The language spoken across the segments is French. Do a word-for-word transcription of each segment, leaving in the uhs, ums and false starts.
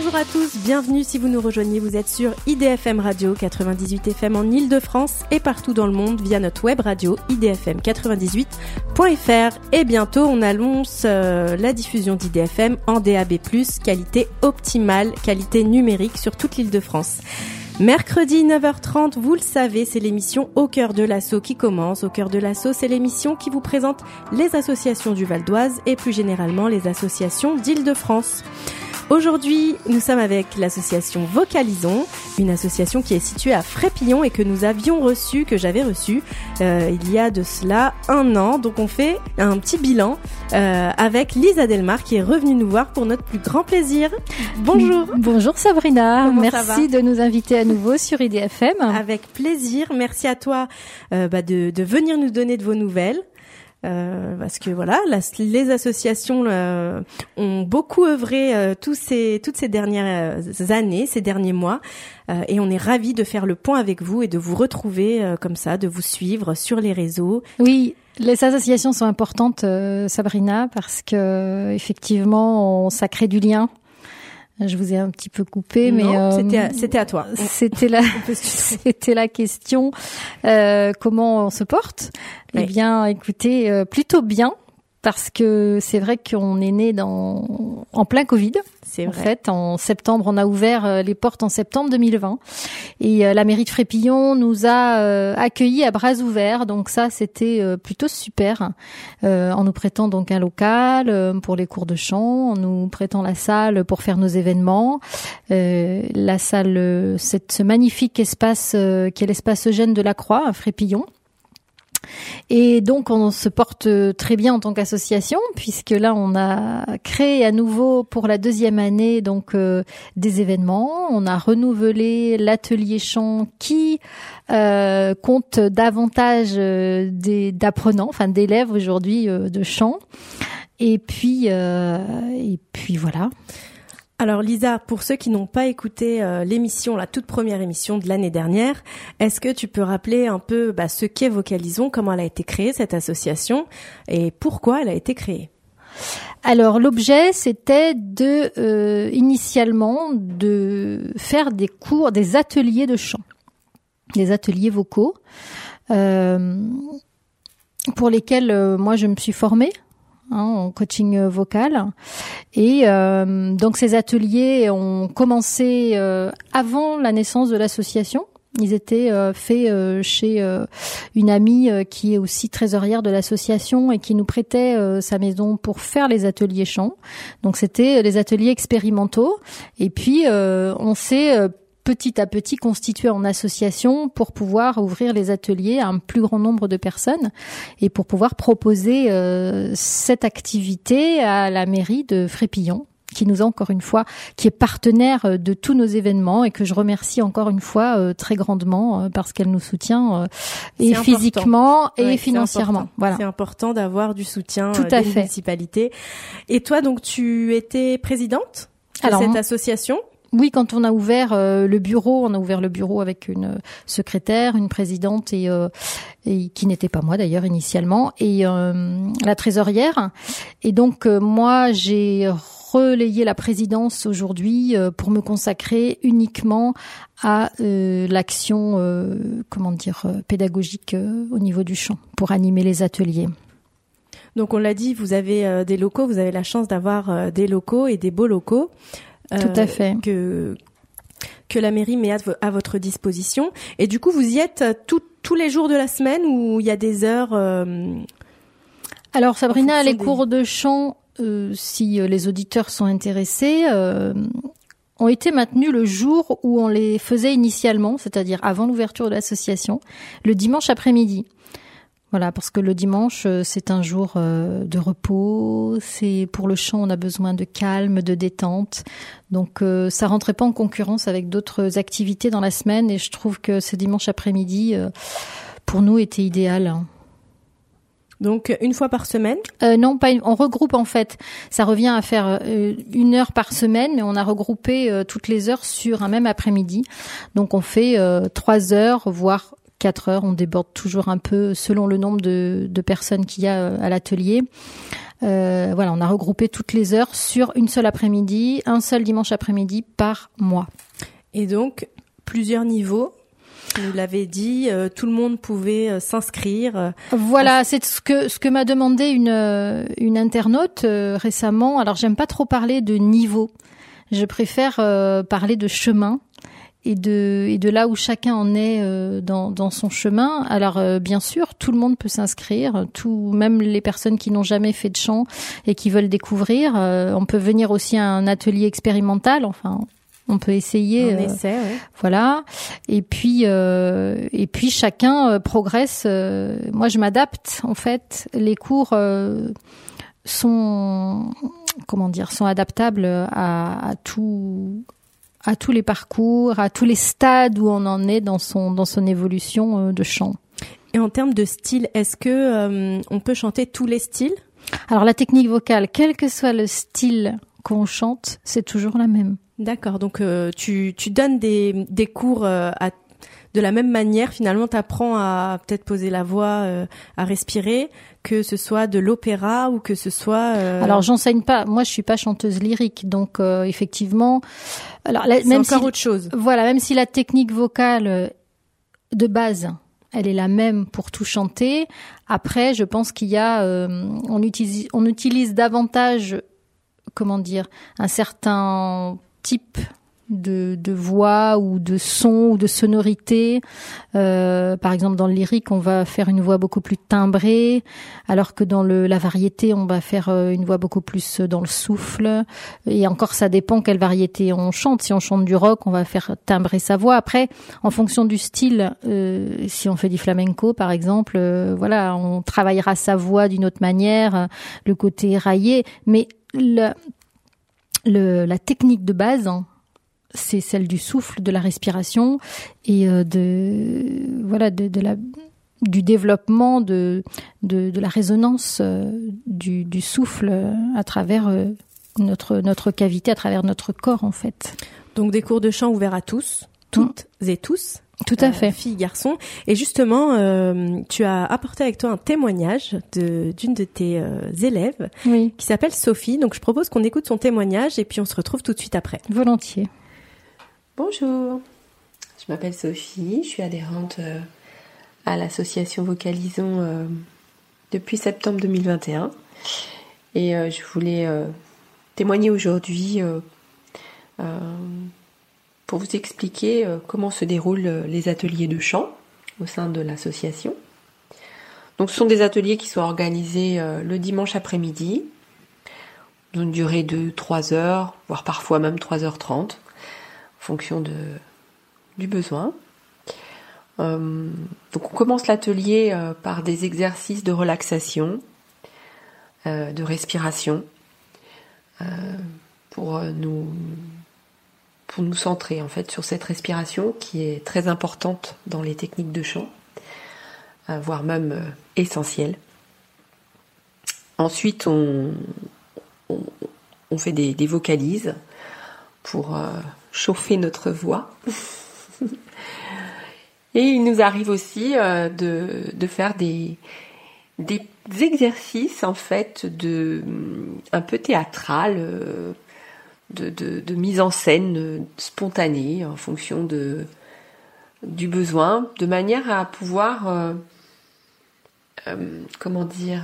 Bonjour à tous, bienvenue si vous nous rejoignez, vous êtes sur I D F M Radio quatre-vingt-dix-huit F M en Ile-de-France et partout dans le monde via notre web radio i d f m quatre-vingt-dix-huit point f r. Et bientôt on annonce euh, la diffusion d'I D F M en D A B plus, qualité optimale, qualité numérique sur toute l'Île-de-France. Mercredi neuf heures trente, vous le savez, c'est l'émission Au cœur de l'assaut qui commence. Au cœur de l'assaut, c'est l'émission qui vous présente les associations du Val d'Oise et plus généralement les associations d'Île-de-France. Aujourd'hui, nous sommes avec l'association Vocalisons, une association qui est située à Frépillon et que nous avions reçu, que j'avais reçu euh, il y a de cela un an. Donc on fait un petit bilan euh, avec Lisa Delmar qui est revenue nous voir pour notre plus grand plaisir. Bonjour. Bonjour Sabrina, Comment merci de nous inviter à nouveau sur I D F M. Avec plaisir, merci à toi euh, bah, de, de venir nous donner de vos nouvelles. Euh, parce que voilà, la, les associations euh, ont beaucoup œuvré euh, tous ces, toutes ces dernières années, ces derniers mois, euh, et on est ravis de faire le point avec vous et de vous retrouver euh, comme ça, de vous suivre sur les réseaux. Oui, les associations sont importantes, euh, Sabrina, parce que effectivement, on, ça crée du lien. Je vous ai un petit peu coupé, non, mais euh, c'était à, c'était à toi. C'était la c'était la question. Euh, comment on se porte ? Oui. Eh bien, écoutez, euh, plutôt bien, parce que c'est vrai qu'on est né dans en plein Covid. C'est en vrai. fait, en septembre, on a ouvert les portes en septembre deux mille vingt, et euh, la mairie de Frépillon nous a euh, accueillis à bras ouverts. Donc ça, c'était euh, plutôt super, euh, en nous prêtant donc un local euh, pour les cours de chant, en nous prêtant la salle pour faire nos événements, euh, la salle, euh, cette, ce magnifique espace euh, qui est l'espace Eugène de la Croix à Frépillon. Et donc on se porte très bien en tant qu'association, puisque là on a créé à nouveau pour la deuxième année donc euh, des événements. On a renouvelé l'atelier chant qui euh, compte davantage euh, des, d'apprenants, enfin d'élèves aujourd'hui euh, de chant. Et puis euh, et puis voilà. Alors Lisa, pour ceux qui n'ont pas écouté euh, l'émission, la toute première émission de l'année dernière, est-ce que tu peux rappeler un peu bah, ce qu'est Vocalisons, comment elle a été créée cette association et pourquoi elle a été créée ? Alors l'objet c'était de euh, initialement de faire des cours, des ateliers de chant, des ateliers vocaux euh, pour lesquels euh, moi je me suis formée. Hein, en coaching vocal, et euh, donc ces ateliers ont commencé euh, avant la naissance de l'association. Ils étaient euh, faits euh, chez euh, une amie euh, qui est aussi trésorière de l'association et qui nous prêtait euh, sa maison pour faire les ateliers chant. Donc c'était les ateliers expérimentaux, et puis euh, on s'est euh, petit à petit constitué en association pour pouvoir ouvrir les ateliers à un plus grand nombre de personnes et pour pouvoir proposer euh, cette activité à la mairie de Frépillon, qui nous a encore une fois, qui est partenaire de tous nos événements et que je remercie encore une fois euh, très grandement euh, parce qu'elle nous soutient euh, et physiquement et ouais, financièrement. C'est voilà. C'est important d'avoir du soutien Tout euh, à des fait. municipalités. Et toi, donc, tu étais présidente de Alors, cette association ? Oui, quand on a ouvert euh, le bureau, on a ouvert le bureau avec une secrétaire, une présidente et, euh, et qui n'était pas moi d'ailleurs initialement, et euh, la trésorière. Et donc euh, moi, j'ai relayé la présidence aujourd'hui euh, pour me consacrer uniquement à euh, l'action, euh, comment dire, euh, pédagogique euh, au niveau du chant, pour animer les ateliers. Donc on l'a dit, vous avez euh, des locaux, vous avez la chance d'avoir euh, des locaux et des beaux locaux. Euh, Tout à fait. Que, que la mairie met à, à votre disposition. Et du coup, vous y êtes tout, tous les jours de la semaine ou il y a des heures euh, Alors Sabrina, les des... cours de chant, euh, si les auditeurs sont intéressés, euh, ont été maintenus le jour où on les faisait initialement, c'est-à-dire avant l'ouverture de l'association, le dimanche après-midi. Voilà, parce que le dimanche, c'est un jour de repos, c'est pour le chant, on a besoin de calme, de détente. Donc euh, ça rentrait pas en concurrence avec d'autres activités dans la semaine, et je trouve que ce dimanche après-midi, euh, pour nous, était idéal. Donc une fois par semaine ? euh, Non, pas une, on regroupe en fait. Ça revient à faire euh, une heure par semaine, mais on a regroupé euh, toutes les heures sur un même après-midi. Donc on fait euh, trois heures, voire quatre heures. On déborde toujours un peu selon le nombre de, de personnes qu'il y a à l'atelier. Euh, voilà, on a regroupé toutes les heures sur une seule après-midi, un seul dimanche après-midi par mois. Et donc, plusieurs niveaux. Vous l'avez dit, euh, tout le monde pouvait euh, s'inscrire. Euh, voilà, à... c'est ce que ce que m'a demandé une euh, une internaute euh, récemment. Alors, j'aime pas trop parler de niveau. Je préfère euh, parler de chemin. Et de et de là où chacun en est euh, dans dans son chemin. Alors euh, bien sûr, tout le monde peut s'inscrire, tout même les personnes qui n'ont jamais fait de chant et qui veulent découvrir. Euh, on peut venir aussi à un atelier expérimental. Enfin, on peut essayer. On euh, essaie, ouais. Voilà. Et puis euh, et puis chacun euh, progresse. Euh, moi, je m'adapte. En fait, les cours euh, sont comment dire sont adaptables à, à tout. à tous les parcours, à tous les stades où on en est dans son dans son évolution de chant. Et en termes de style, est-ce que euh, on peut chanter tous les styles ? Alors la technique vocale, quel que soit le style qu'on chante, c'est toujours la même. D'accord. Donc euh, tu tu donnes des des cours euh, à de la même manière, finalement, tu apprends à peut-être poser la voix, euh, à respirer, que ce soit de l'opéra ou que ce soit... Euh... Alors, j'enseigne pas. Moi, je suis pas chanteuse lyrique. Donc, euh, effectivement... Alors, la, c'est même encore si, autre chose. Voilà, même si la technique vocale de base, elle est la même pour tout chanter. Après, je pense qu'il y a... Euh, on utilise, on utilise davantage, comment dire, un certain type... de de voix ou de son ou de sonorité. Euh, par exemple, dans le lyrique, on va faire une voix beaucoup plus timbrée, alors que dans le la variété, on va faire une voix beaucoup plus dans le souffle. Et encore, ça dépend quelle variété on chante. Si on chante du rock, on va faire timbrer sa voix. Après, en fonction du style, euh, si on fait du flamenco, par exemple, euh, voilà, on travaillera sa voix d'une autre manière, le côté raillé. Mais le, le la technique de base, hein, c'est celle du souffle, de la respiration et euh, de voilà de, de la du développement de de, de la résonance euh, du, du souffle à travers euh, notre notre cavité, à travers notre corps en fait. Donc des cours de chant ouverts à tous, toutes mmh. et tous. Tout à fait. Euh, filles, garçons. Et justement, euh, tu as apporté avec toi un témoignage de d'une de tes euh, élèves oui. qui s'appelle Sophie. Donc je propose qu'on écoute son témoignage et puis on se retrouve tout de suite après. Volontiers. Bonjour, je m'appelle Sophie, je suis adhérente euh, à l'association Vocalisons euh, depuis septembre deux mille vingt et un et euh, je voulais euh, témoigner aujourd'hui euh, euh, pour vous expliquer euh, comment se déroulent euh, les ateliers de chant au sein de l'association. Donc ce sont des ateliers qui sont organisés euh, le dimanche après-midi, d'une durée de trois heures, voire parfois même trois heures trente. Fonction de, du besoin. Euh, donc on commence l'atelier euh, par des exercices de relaxation, euh, de respiration, euh, pour euh, nous pour nous centrer en fait sur cette respiration qui est très importante dans les techniques de chant, euh, voire même euh, essentielle. Ensuite on, on, on fait des, des vocalises pour euh, chauffer notre voix. Et il nous arrive aussi euh, de, de faire des, des exercices en fait de un peu théâtral, euh, de, de, de mise en scène euh, spontanée en fonction de, du besoin, de manière à pouvoir euh, euh, comment dire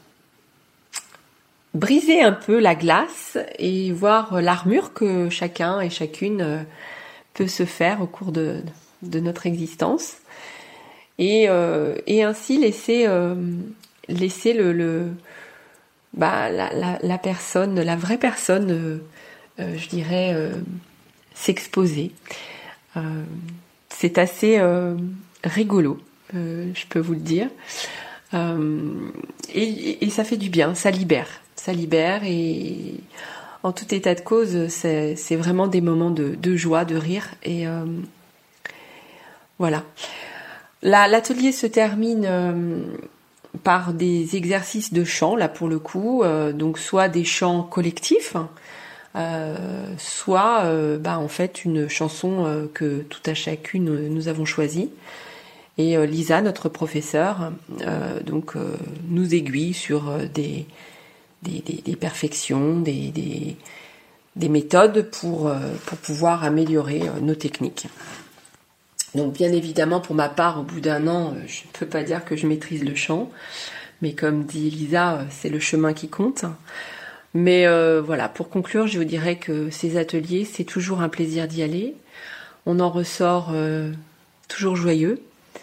briser un peu la glace et voir l'armure que chacun et chacune peut se faire au cours de, de notre existence et, euh, et ainsi laisser, euh, laisser le, le, bah, la, la, la personne, la vraie personne, euh, euh, je dirais, euh, s'exposer. Euh, c'est assez euh, rigolo, euh, je peux vous le dire. Euh, et, et ça fait du bien, ça libère. Ça libère et en tout état de cause, c'est, c'est vraiment des moments de, de joie, de rire et euh, voilà. La, l'atelier se termine euh, par des exercices de chant, là pour le coup, euh, donc soit des chants collectifs, euh, soit euh, bah, en fait une chanson euh, que tout à chacune nous avons choisie Et euh, Lisa, notre professeure, euh, donc euh, nous aiguille sur euh, des, des, des, des perfections, des, des, des méthodes pour, euh, pour pouvoir améliorer euh, nos techniques. Donc bien évidemment, pour ma part, au bout d'un an, je ne peux pas dire que je maîtrise le chant, mais comme dit Lisa, c'est le chemin qui compte. Mais euh, voilà, pour conclure, je vous dirais que ces ateliers, c'est toujours un plaisir d'y aller. On en ressort euh, toujours joyeux.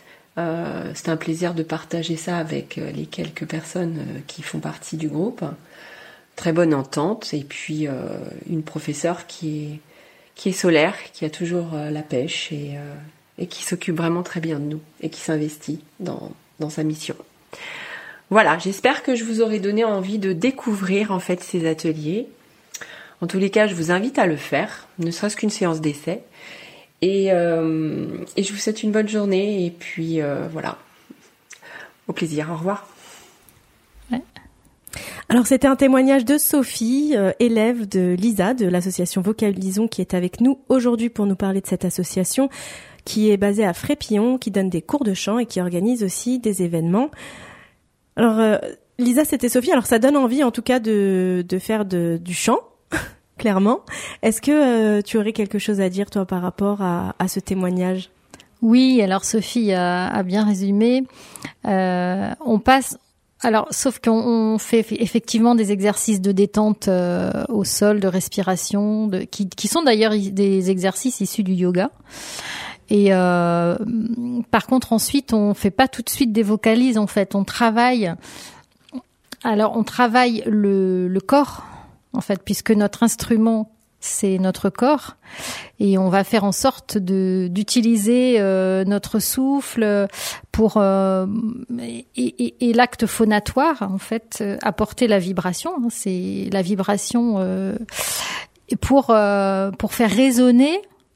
Euh, c'est un plaisir de partager ça avec les quelques personnes qui font partie du groupe. Très bonne entente, et puis euh, une professeure qui est, qui est solaire, qui a toujours euh, la pêche et... Euh, et qui s'occupe vraiment très bien de nous et qui s'investit dans, dans sa mission. Voilà, j'espère que je vous aurai donné envie de découvrir en fait ces ateliers. En tous les cas, je vous invite à le faire, ne serait-ce qu'une séance d'essai. Et, euh, et je vous souhaite une bonne journée et puis euh, voilà, au plaisir, au revoir. Ouais. Alors c'était un témoignage de Sophie, euh, élève de Lisa de l'association Vocalisons, qui est avec nous aujourd'hui pour nous parler de cette association qui est basée à Frépillon, qui donne des cours de chant et qui organise aussi des événements. Alors, euh, Lisa, c'était Sophie. Alors, ça donne envie, en tout cas, de, de faire de, du chant, clairement. Est-ce que euh, tu aurais quelque chose à dire, toi, par rapport à, à ce témoignage ? Oui, alors Sophie a, a bien résumé. Euh, on passe... Alors, sauf qu'on on fait effectivement des exercices de détente euh, au sol, de respiration, de, qui, qui sont d'ailleurs des exercices issus du yoga. Et euh, par contre, ensuite, on fait pas tout de suite des vocalises. En fait, on travaille. Alors, on travaille le, le corps, en fait, puisque notre instrument, c'est notre corps, et on va faire en sorte de d'utiliser euh, notre souffle pour euh, et, et, et l'acte phonatoire, en fait, euh, apporter la vibration. Hein, c'est la vibration euh, pour euh, pour faire résonner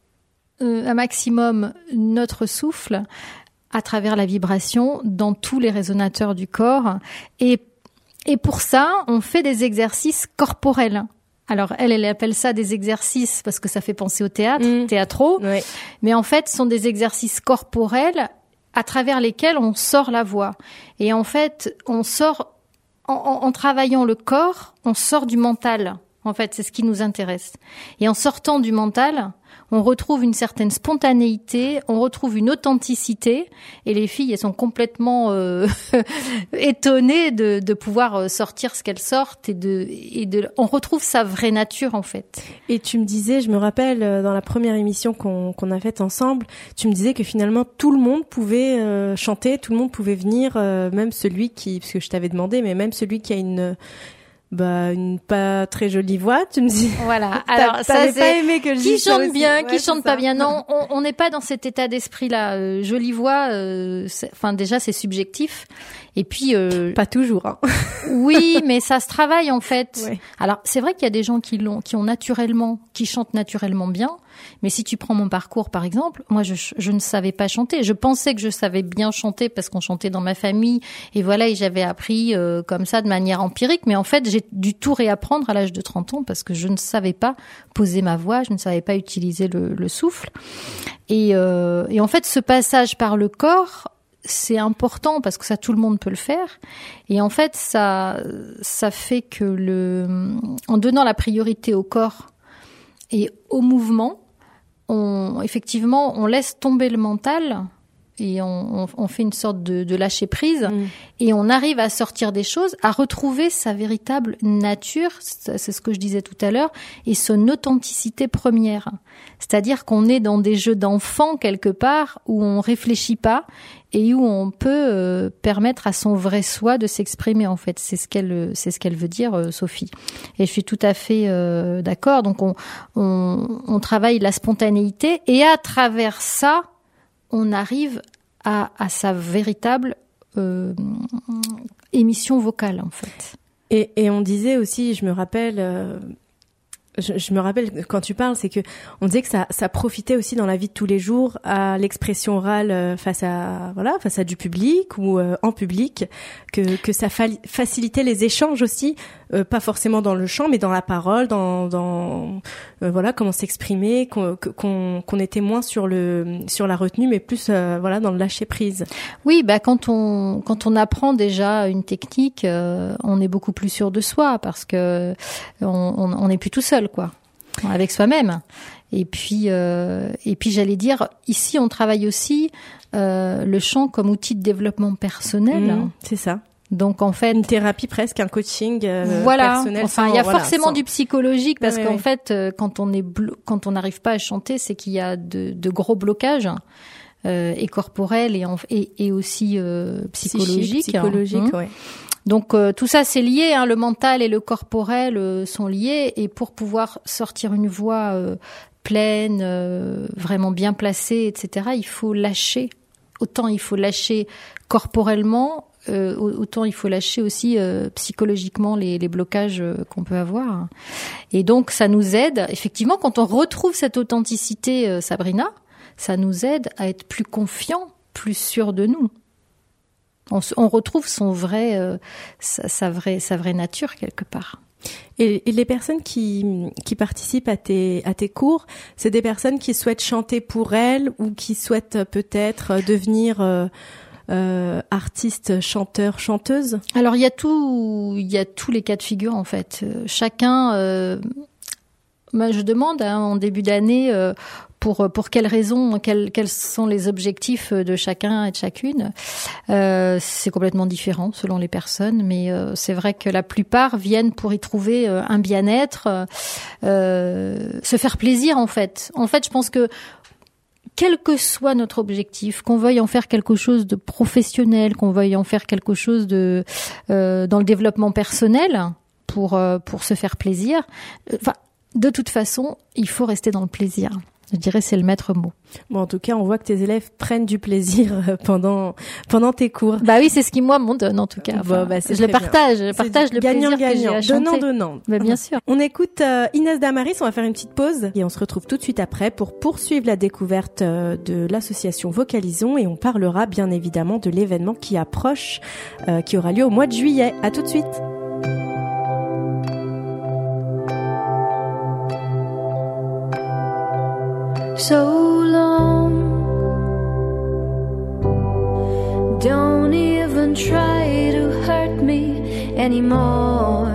Euh, un maximum notre souffle à travers la vibration dans tous les résonateurs du corps. Et, et pour ça, on fait des exercices corporels. Alors, elle, elle appelle ça des exercices parce que ça fait penser au théâtre, mmh. théâtraux. Ouais. Mais en fait, ce sont des exercices corporels à travers lesquels on sort la voix. Et en fait, on sort, en, en, en travaillant le corps, on sort du mental. En fait, c'est ce qui nous intéresse. Et en sortant du mental, on retrouve une certaine spontanéité, on retrouve une authenticité, et les filles, elles sont complètement euh, étonnées de, de pouvoir sortir ce qu'elles sortent, et de, et de, on retrouve sa vraie nature, en fait. Et tu me disais, je me rappelle, dans la première émission qu'on, qu'on a faite ensemble, tu me disais que finalement, tout le monde pouvait euh, chanter, tout le monde pouvait venir, euh, même celui qui, parce que je t'avais demandé, mais même celui qui a une... Bah, une pas très jolie voix, tu me dis. Voilà. Alors, ça, c'est pas aimé que je qui chante bien, ouais, qui chante pas bien. Non, on n'est pas dans cet état d'esprit-là. Euh, jolie voix, euh, enfin, déjà, c'est subjectif. Et puis, euh, pas toujours, hein. Oui, mais ça se travaille, en fait. Ouais. Alors, c'est vrai qu'il y a des gens qui l'ont, qui ont naturellement, qui chantent naturellement bien. Mais si tu prends mon parcours, par exemple, moi, je, je ne savais pas chanter. Je pensais que je savais bien chanter parce qu'on chantait dans ma famille. Et voilà, et j'avais appris euh, comme ça de manière empirique. Mais en fait, j'ai dû tout réapprendre à l'âge de trente ans parce que je ne savais pas poser ma voix, je ne savais pas utiliser le, le souffle. Et, euh, et en fait, ce passage par le corps, c'est important parce que ça, tout le monde peut le faire. Et en fait, ça, ça fait que le, en donnant la priorité au corps et au mouvement, on, effectivement, on laisse tomber le mental et on, on, on fait une sorte de, de lâcher prise mmh. et on arrive à sortir des choses, à retrouver sa véritable nature, c'est ce que je disais tout à l'heure, et son authenticité première. C'est-à-dire qu'on est dans des jeux d'enfants quelque part où on réfléchit pas et où on peut euh, permettre à son vrai soi de s'exprimer, en fait. C'est ce qu'elle, c'est ce qu'elle veut dire, euh, Sophie. Et je suis tout à fait euh, d'accord. Donc on, on, on travaille la spontanéité et à travers ça, on arrive à, à sa véritable euh, émission vocale, en fait. Et, et on disait aussi, je me rappelle, euh, je, je me rappelle quand tu parles, c'est que on disait que ça, ça profitait aussi dans la vie de tous les jours à l'expression orale face à, voilà, face à du public ou euh, en public, que, que ça fa- facilitait les échanges aussi euh, pas forcément dans le chant, mais dans la parole, dans, dans euh, voilà comment s'exprimer, qu'on, qu'on, qu'on était moins sur le sur la retenue, mais plus euh, voilà dans le lâcher prise. Oui, bah quand on quand on apprend déjà une technique, euh, on est beaucoup plus sûr de soi parce que on on, on est plus tout seul quoi, avec soi-même. Et puis, euh, et puis j'allais dire, ici on travaille aussi euh, le chant comme outil de développement personnel. Mmh, c'est ça. Donc en fait, une thérapie presque, un coaching euh, voilà. personnel. Enfin, sans, il y a voilà, forcément sans... du psychologique parce ouais, qu'en ouais. fait, euh, quand on est blo- quand on n'arrive pas à chanter, c'est qu'il y a de, de gros blocages euh, et corporels et, en, et, et aussi euh, psychologiques. Psychologique, hein. ouais. Donc euh, tout ça c'est lié, hein, le mental et le corporel euh, sont liés et pour pouvoir sortir une voix euh, pleine, euh, vraiment bien placée, et cetera, il faut lâcher. Autant il faut lâcher corporellement, euh, autant il faut lâcher aussi euh, psychologiquement les, les blocages euh, qu'on peut avoir. Et donc ça nous aide, effectivement, quand on retrouve cette authenticité, euh, Sabrina, ça nous aide à être plus confiants, plus sûrs de nous. On, on retrouve son vrai, euh, sa, sa vraie, sa vraie nature quelque part. Et, et les personnes qui, qui participent à tes, à tes cours, c'est des personnes qui souhaitent chanter pour elles ou qui souhaitent peut-être devenir euh, euh, artistes, chanteurs, chanteuses? Alors il y a tout, il y a tous les cas de figure en fait. Euh, chacun, euh, moi je demande hein, en début d'année. Euh, Pour, pour quelles raisons, quels, quels sont les objectifs de chacun et de chacune. Euh, c'est complètement différent selon les personnes, mais euh, c'est vrai que la plupart viennent pour y trouver euh, un bien-être, euh, se faire plaisir en fait. En fait, je pense que quel que soit notre objectif, qu'on veuille en faire quelque chose de professionnel, qu'on veuille en faire quelque chose de euh, dans le développement personnel pour euh, pour se faire plaisir, enfin, de toute façon, il faut rester dans le plaisir. Je dirais c'est le maître mot. Bon, en tout cas, on voit que tes élèves prennent du plaisir pendant pendant tes cours. Bah oui, c'est ce qui moi me donne en tout cas. Enfin, bon, bah, c'est je le partage, bien. je partage c'est le gagnant, plaisir gagnant. que j'ai à Donnant, chanter. donnant. Bah, bien sûr. On écoute euh, Inès Damaris, on va faire une petite pause et on se retrouve tout de suite après pour poursuivre la découverte euh, de l'association Vocalisons et on parlera bien évidemment de l'événement qui approche, euh, qui aura lieu au mois de juillet. À tout de suite. So long, don't even try to hurt me anymore.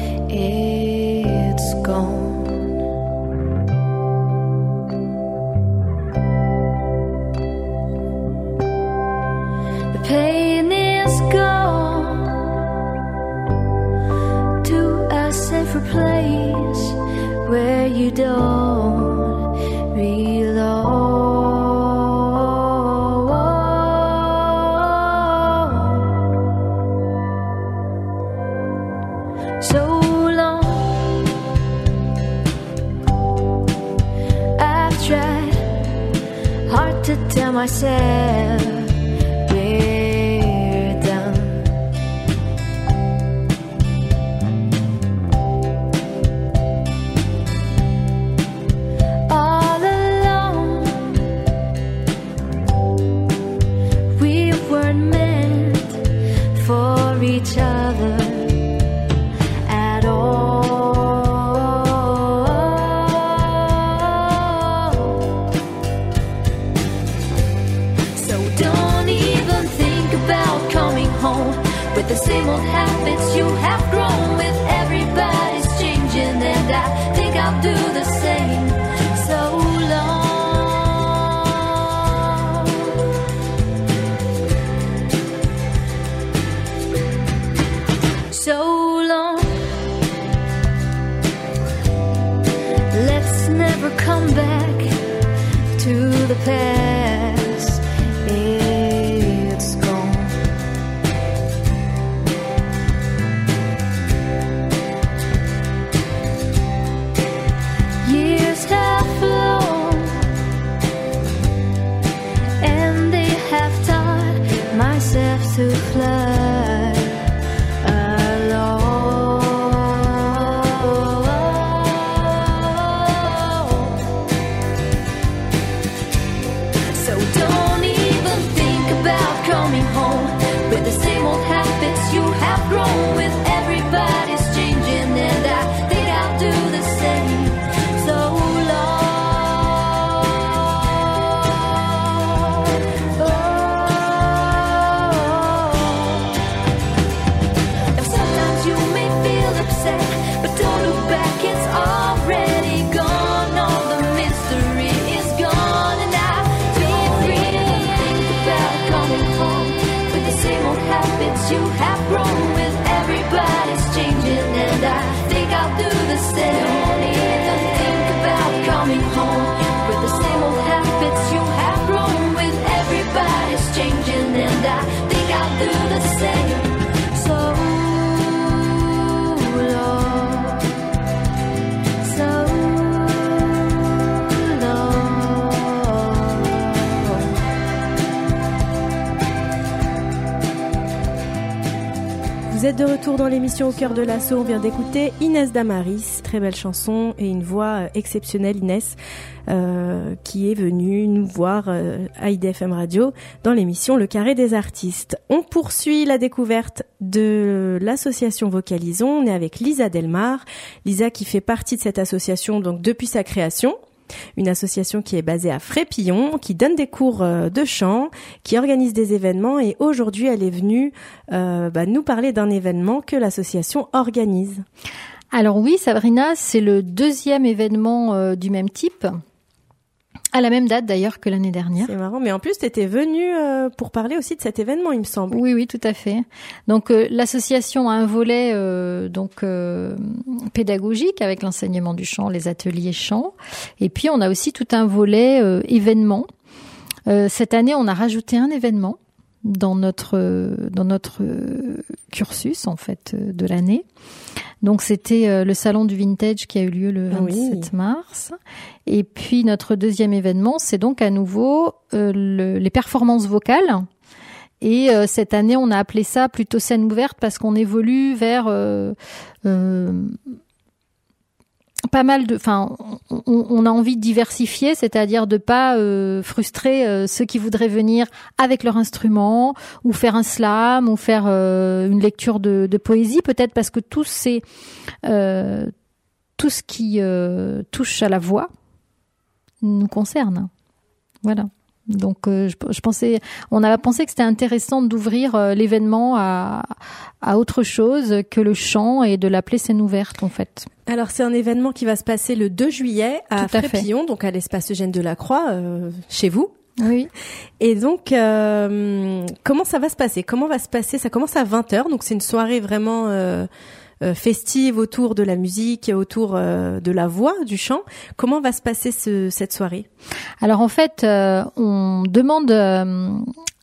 It's gone. The pain is gone to a safer place where you don't belong. So long, I've tried hard to tell myself we're done. Each other at all. So don't even think about coming home with the same old habits you have grown with. Everybody's changing and I think I'll do the same. So long. So long. Let's never come back to the past. It's gone. Yeah. Vous êtes de retour dans l'émission Au cœur de l'assaut. On vient d'écouter Inès Damaris, très belle chanson et une voix exceptionnelle, Inès, euh, qui est venue nous voir euh, à I D F M Radio dans l'émission Le Carré des Artistes. On poursuit la découverte de l'association Vocalisons. On est avec Lisa Delmar. Lisa qui fait partie de cette association donc depuis sa création. Une association qui est basée à Frépillon, qui donne des cours de chant, qui organise des événements et aujourd'hui elle est venue euh, bah, nous parler d'un événement que l'association organise. Alors oui, Sabrina, c'est le deuxième événement euh, du même type, à la même date d'ailleurs que l'année dernière. C'est marrant, mais en plus tu étais venue euh, pour parler aussi de cet événement, il me semble. Oui, oui, tout à fait. Donc euh, l'association a un volet euh, donc euh, pédagogique avec l'enseignement du chant, les ateliers chant, et puis on a aussi tout un volet euh, événement. Euh, cette année, on a rajouté un événement dans notre euh, dans notre euh, cursus en fait euh, de l'année. Donc c'était euh, le salon du vintage qui a eu lieu le vingt-sept oui. mars. Et puis notre deuxième événement, c'est donc à nouveau euh, le, les performances vocales. Et euh, cette année, on a appelé ça plutôt scène ouverte parce qu'on évolue vers euh, euh, pas mal de, enfin, on, on a envie de diversifier, c'est-à-dire de pas euh, frustrer euh, ceux qui voudraient venir avec leur instrument ou faire un slam ou faire euh, une lecture de, de poésie, peut-être parce que tout c'est euh, tout ce qui euh, touche à la voix nous concerne. Voilà. Donc, euh, je, je pensais, on a pensé que c'était intéressant d'ouvrir euh, l'événement à, à autre chose que le chant et de l'appeler scène ouverte, en fait. Alors, c'est un événement qui va se passer le deux juillet à Tout à Frépillon, fait. donc à l'espace Eugène Delacroix, euh, chez vous. Oui. Et donc, euh, comment ça va se passer? Comment va se passer? Ça commence à vingt heures, donc c'est une soirée vraiment euh, euh, festive autour de la musique, autour euh, de la voix, du chant. Comment va se passer ce, cette soirée? Alors en fait, euh, on demande euh,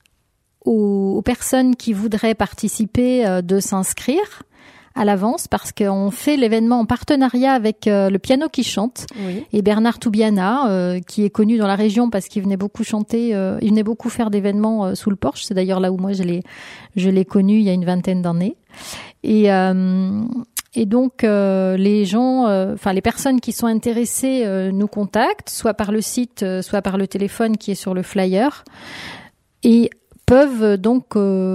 aux, aux personnes qui voudraient participer euh, de s'inscrire à l'avance parce qu'on fait l'événement en partenariat avec euh, le Piano qui chante oui. et Bernard Toubiana euh, qui est connu dans la région parce qu'il venait beaucoup chanter, euh, il venait beaucoup faire d'événements euh, sous le porche. C'est d'ailleurs là où moi je l'ai je l'ai connu il y a une vingtaine d'années. Et euh, Et donc euh, les gens, enfin euh, les personnes qui sont intéressées euh, nous contactent, soit par le site, euh, soit par le téléphone qui est sur le flyer, et peuvent donc.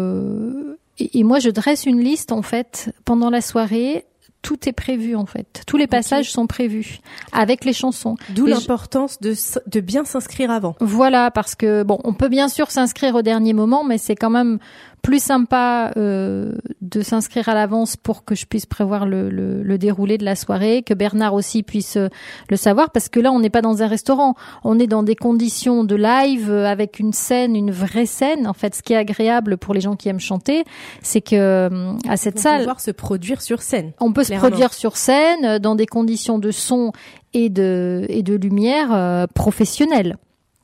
Euh, et, et moi, je dresse une liste en fait pendant la soirée. Tout est prévu en fait. Tous les passages okay. sont prévus avec les chansons. D'où et l'importance je... de de bien s'inscrire avant. Voilà, parce que bon, on peut bien sûr s'inscrire au dernier moment, mais c'est quand même plus sympa euh, de s'inscrire à l'avance pour que je puisse prévoir le, le, le déroulé de la soirée, que Bernard aussi puisse euh, le savoir, parce que là on n'est pas dans un restaurant, on est dans des conditions de live euh, avec une scène, une vraie scène. En fait, ce qui est agréable pour les gens qui aiment chanter, c'est que euh, à cette on salle, peut pouvoir se produire sur scène. On peut clairement. se produire sur scène euh, dans des conditions de son et de et de lumière euh, professionnelles.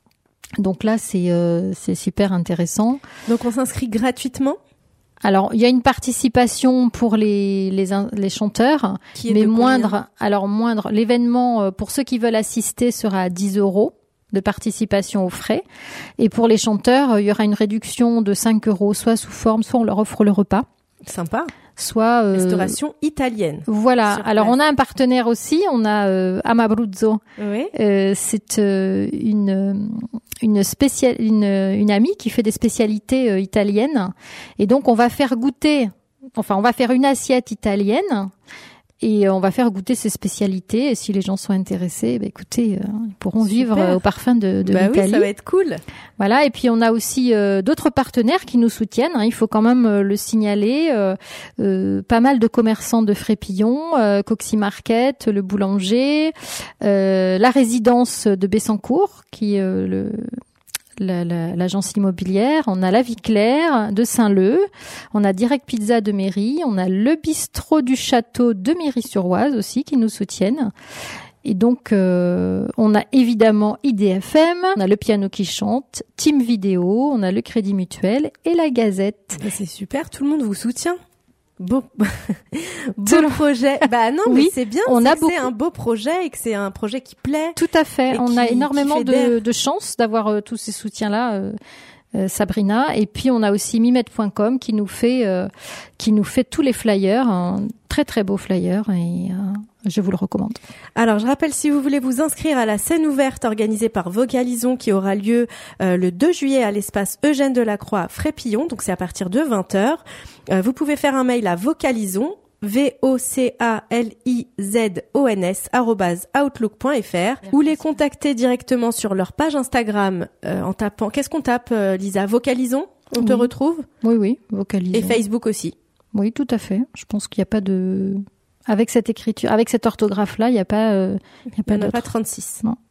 Donc là, c'est euh, c'est super intéressant. Donc on s'inscrit gratuitement. Alors il y a une participation pour les les les chanteurs, qui est mais de moindre. combien? Alors moindre. L'événement euh, pour ceux qui veulent assister sera à dix euros de participation aux frais, et pour les chanteurs, euh, il y aura une réduction de cinq euros, soit sous forme, soit on leur offre le repas. Sympa. Soit euh, restauration italienne. Voilà. Alors on a un partenaire aussi, on a euh, Amabruzzo. Oui. Euh, c'est euh, une une spéciale une une amie qui fait des spécialités euh, italiennes, et donc on va faire goûter, enfin on va faire une assiette italienne. Et on va faire goûter ces spécialités. Et si les gens sont intéressés, bah écoutez, euh, ils pourront Super. vivre euh, au parfum de, de bah l'Italie. Oui, ça va être cool. Voilà. Et puis on a aussi euh, d'autres partenaires qui nous soutiennent. Hein, il faut quand même euh, le signaler. Euh, euh, pas mal de commerçants de Frépillon, euh, Coxy Market, le boulanger, euh, la résidence de Bessancourt, qui est euh, le La, la, l'agence immobilière, on a la Vie Claire de Saint-Leu, on a Direct Pizza de Méry, on a le bistrot du château de Méry-sur-Oise aussi qui nous soutiennent. Et donc, euh, on a évidemment I D F M, on a le Piano qui chante, Team Vidéo, on a le Crédit Mutuel et la Gazette. Bah c'est super, tout le monde vous soutient. Beau, beau projet. Bah non, oui, mais c'est bien. On c'est a que beaucoup... c'est un beau projet et que c'est un projet qui plaît. Tout à fait. On qui, a énormément de, de chance d'avoir euh, tous ces soutiens-là. Euh, euh, Sabrina. Et puis on a aussi mimet point com qui nous fait euh, qui nous fait tous les flyers, un très très beau flyer, et euh, je vous le recommande. Alors, je rappelle, si vous voulez vous inscrire à la scène ouverte organisée par Vocalisons qui aura lieu euh, le deux juillet à l'espace Eugène Delacroix à Frépillon, donc c'est à partir de vingt heures, euh, vous pouvez faire un mail à Vocalisons, V O C A L I Z O N S arobase outlook point f r, ou les contacter directement sur leur page Instagram euh, en tapant... Qu'est-ce qu'on tape, euh, Lisa? Vocalisons? On oui. te retrouve? Oui, oui, Vocalisons. Et Facebook aussi? Oui, tout à fait. Je pense qu'il n'y a pas de... Avec cette écriture, avec cette orthographe-là, il n'y a pas... Euh, il n'y a pas, il y en a pas trente-six. Non.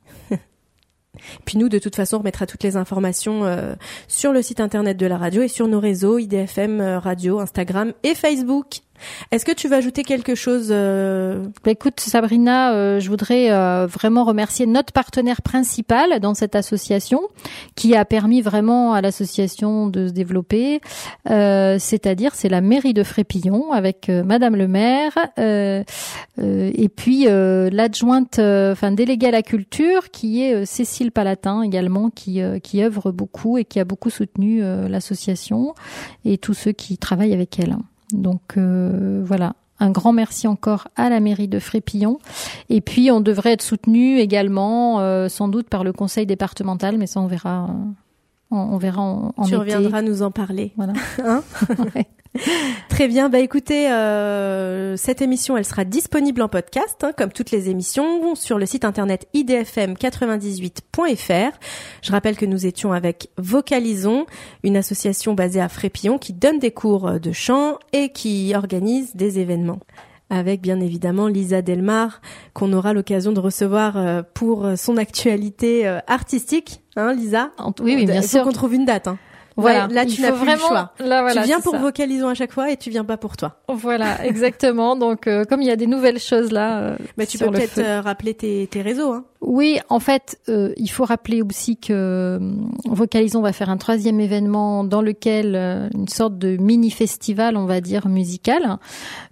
Puis nous, de toute façon, on remettra toutes les informations euh, sur le site internet de la radio et sur nos réseaux I D F M Radio, Instagram et Facebook. Est-ce que tu veux ajouter quelque chose euh... bah, écoute, Sabrina, euh, je voudrais euh, vraiment remercier notre partenaire principal dans cette association, qui a permis vraiment à l'association de se développer. Euh, c'est-à-dire, c'est la mairie de Frépillon avec euh, Madame le maire, euh, euh, et puis euh, l'adjointe, euh, enfin déléguée à la culture, qui est euh, Cécile Palatin également, qui euh, qui œuvre beaucoup et qui a beaucoup soutenu euh, l'association et tous ceux qui travaillent avec elle. Donc euh, voilà, un grand merci encore à la mairie de Frépillon. Et puis on devrait être soutenu également, euh, sans doute par le conseil départemental, mais ça on verra, euh, on, on verra en, en Tu été. reviendras nous en parler. Voilà. Hein ouais. Très bien, bah écoutez, euh, cette émission elle sera disponible en podcast, hein, comme toutes les émissions, sur le site internet I D F M quatre-vingt-dix-huit point f r. Je rappelle que nous étions avec Vocalisons, une association basée à Frépillon qui donne des cours de chant et qui organise des événements. Avec bien évidemment Lisa Delmar, qu'on aura l'occasion de recevoir euh, pour son actualité euh, artistique, hein Lisa? Oui, oui, bien Il sûr. faut qu'on trouve une date, hein. Voilà, ouais, là tu n'as plus vraiment... le choix. Là, voilà, tu viens pour ça. Vocalisons à chaque fois et tu viens pas pour toi. Voilà, exactement. Donc euh, comme il y a des nouvelles choses là, euh, bah, tu sur peux le peut-être feu. euh, rappeler tes, tes réseaux. Hein. Oui, en fait, euh, il faut rappeler aussi que euh, Vocalisons va faire un troisième événement dans lequel euh, une sorte de mini festival, on va dire musical,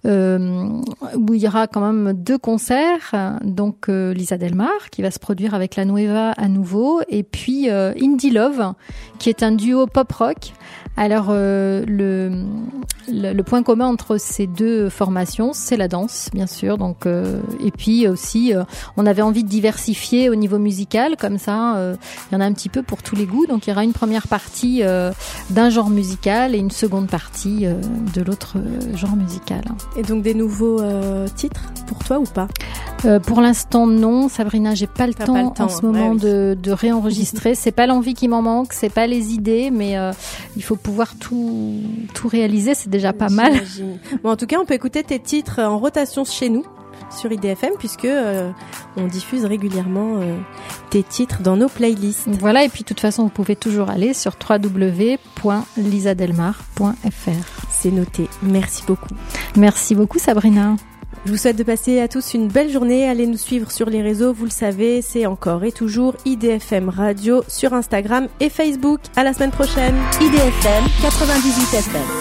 euh, où il y aura quand même deux concerts. Donc euh, Lisa Delmar qui va se produire avec la Nueva à nouveau, et puis euh, Indie Love qui est un duo pop rock. Alors euh, le, le le point commun entre ces deux formations, c'est la danse, bien sûr. Donc euh, et puis aussi, euh, on avait envie de diversifier au niveau musical, comme ça, euh, il y en a un petit peu pour tous les goûts. Donc il y aura une première partie euh, d'un genre musical et une seconde partie euh, de l'autre euh, genre musical. Et donc des nouveaux euh, titres pour toi ou pas? Euh, pour l'instant, non, Sabrina, j'ai pas le, temps, pas le temps en ce moment ouais, oui. de, de réenregistrer. C'est pas l'envie qui m'en manque, c'est pas les idées, mais euh, il faut pouvoir tout tout réaliser, c'est déjà pas mal. Bon, en tout cas, on peut écouter tes titres en rotation chez nous sur I D F M puisque euh, on diffuse régulièrement euh, tes titres dans nos playlists. Voilà, et puis de toute façon, vous pouvez toujours aller sur w w w point lisa delmar point f r. C'est noté. Merci beaucoup. Merci beaucoup, Sabrina. Je vous souhaite de passer à tous une belle journée. Allez nous suivre sur les réseaux, vous le savez, c'est encore et toujours I D F M Radio sur Instagram et Facebook. À la semaine prochaine. I D F M quatre-vingt-dix-huit F M.